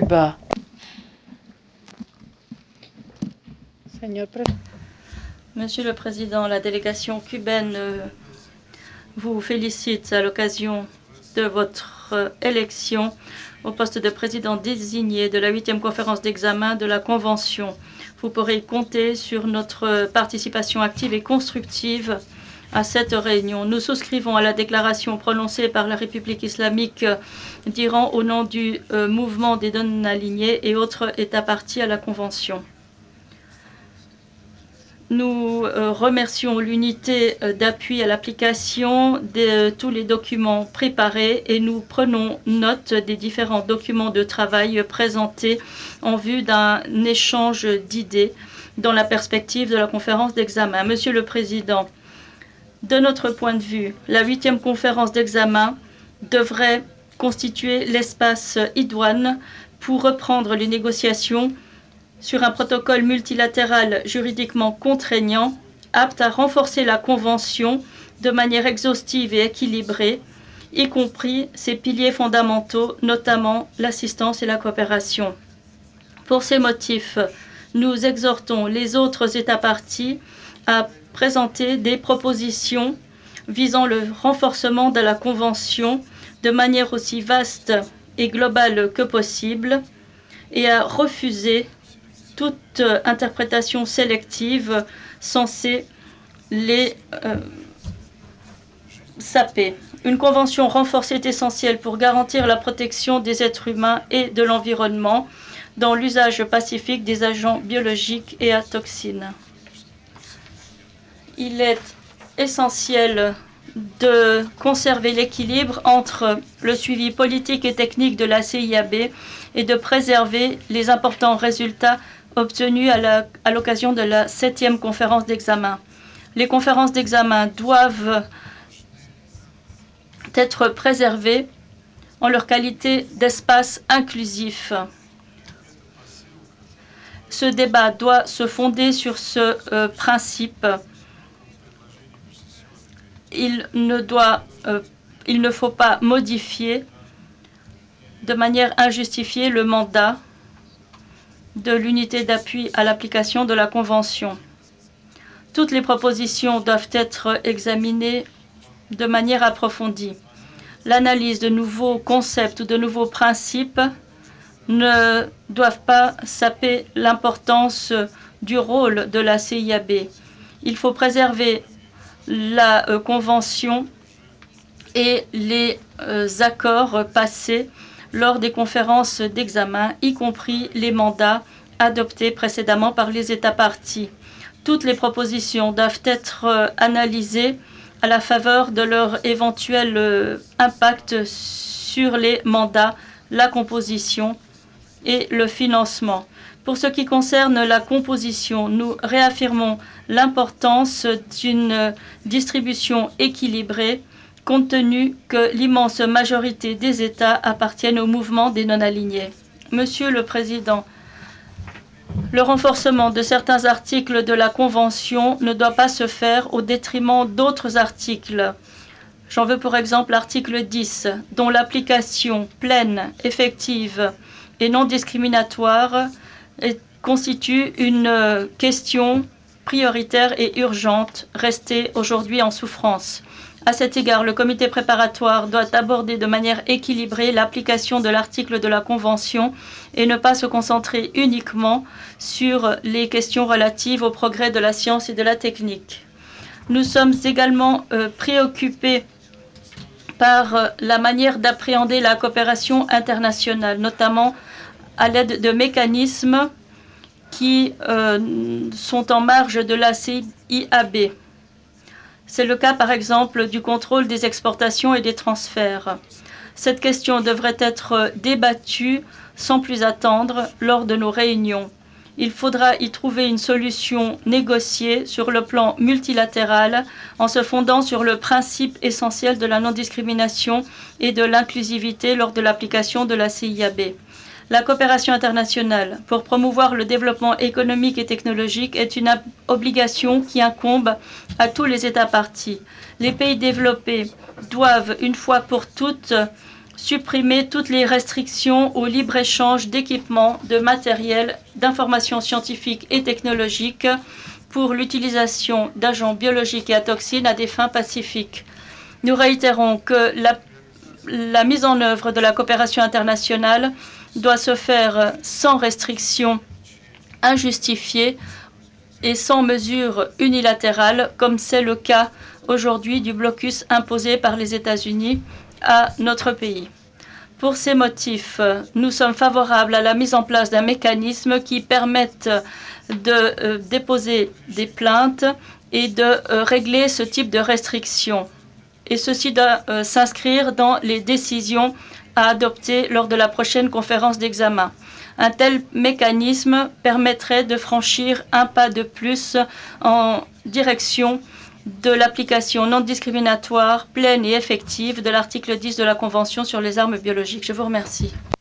Cuba. Monsieur le Président, la délégation cubaine vous félicite à l'occasion de votre élection au poste de président désigné de la 8e conférence d'examen de la Convention. Vous pourrez compter sur notre participation active et constructive à cette réunion. Nous souscrivons à la déclaration prononcée par la République islamique d'Iran au nom du mouvement des non-alignés et autres États parties à la Convention. Nous remercions l'unité d'appui à l'application de tous les documents préparés et nous prenons note des différents documents de travail présentés en vue d'un échange d'idées dans la perspective de la conférence d'examen. Monsieur le Président, de notre point de vue, la 8e conférence d'examen devrait constituer l'espace idoine pour reprendre les négociations sur un protocole multilatéral juridiquement contraignant, apte à renforcer la Convention de manière exhaustive et équilibrée, y compris ses piliers fondamentaux, notamment l'assistance et la coopération. Pour ces motifs, nous exhortons les autres États parties à présenter des propositions visant le renforcement de la Convention de manière aussi vaste et globale que possible et à refuser toute interprétation sélective censée les saper. Une convention renforcée est essentielle pour garantir la protection des êtres humains et de l'environnement dans l'usage pacifique des agents biologiques et à toxines. Il est essentiel de conserver l'équilibre entre le suivi politique et technique de la CIAB et de préserver les importants résultats obtenus à l'occasion de la 7e conférence d'examen. Les conférences d'examen doivent être préservées en leur qualité d'espace inclusif. Ce débat doit se fonder sur ce principe. Il ne faut pas modifier de manière injustifiée le mandat de l'unité d'appui à l'application de la Convention. Toutes les propositions doivent être examinées de manière approfondie. L'analyse de nouveaux concepts ou de nouveaux principes ne doivent pas saper l'importance du rôle de la CIAB. Il faut préserver la Convention et les accords passés lors des conférences d'examen, y compris les mandats adoptés précédemment par les États parties. Toutes les propositions doivent être analysées à la faveur de leur éventuel impact sur les mandats, la composition et le financement. Pour ce qui concerne la composition, nous réaffirmons l'importance d'une distribution équilibrée compte tenu que l'immense majorité des États appartiennent au mouvement des non-alignés. Monsieur le Président, le renforcement de certains articles de la Convention ne doit pas se faire au détriment d'autres articles. J'en veux pour exemple l'article 10, dont l'application pleine, effective et non discriminatoire constitue une question prioritaire et urgente restée aujourd'hui en souffrance. À cet égard, le comité préparatoire doit aborder de manière équilibrée l'application de l'article de la Convention et ne pas se concentrer uniquement sur les questions relatives au progrès de la science et de la technique. Nous sommes également préoccupés par la manière d'appréhender la coopération internationale, notamment à l'aide de mécanismes qui sont en marge de la CIAB. C'est le cas, par exemple, du contrôle des exportations et des transferts. Cette question devrait être débattue sans plus attendre lors de nos réunions. Il faudra y trouver une solution négociée sur le plan multilatéral en se fondant sur le principe essentiel de la non-discrimination et de l'inclusivité lors de l'application de la CIAB. La coopération internationale pour promouvoir le développement économique et technologique est une obligation qui incombe à tous les États parties. Les pays développés doivent, une fois pour toutes, supprimer toutes les restrictions au libre-échange d'équipements, de matériel, d'informations scientifiques et technologiques pour l'utilisation d'agents biologiques et à toxines à des fins pacifiques. Nous réitérons que la mise en œuvre de la coopération internationale doit se faire sans restrictions injustifiées et sans mesures unilatérales, comme c'est le cas aujourd'hui du blocus imposé par les États-Unis à notre pays. Pour ces motifs, nous sommes favorables à la mise en place d'un mécanisme qui permette de déposer des plaintes et de régler ce type de restrictions. Et ceci doit s'inscrire dans les décisions à adopter lors de la prochaine conférence d'examen. Un tel mécanisme permettrait de franchir un pas de plus en direction de l'application non discriminatoire, pleine et effective de l'article 10 de la Convention sur les armes biologiques. Je vous remercie.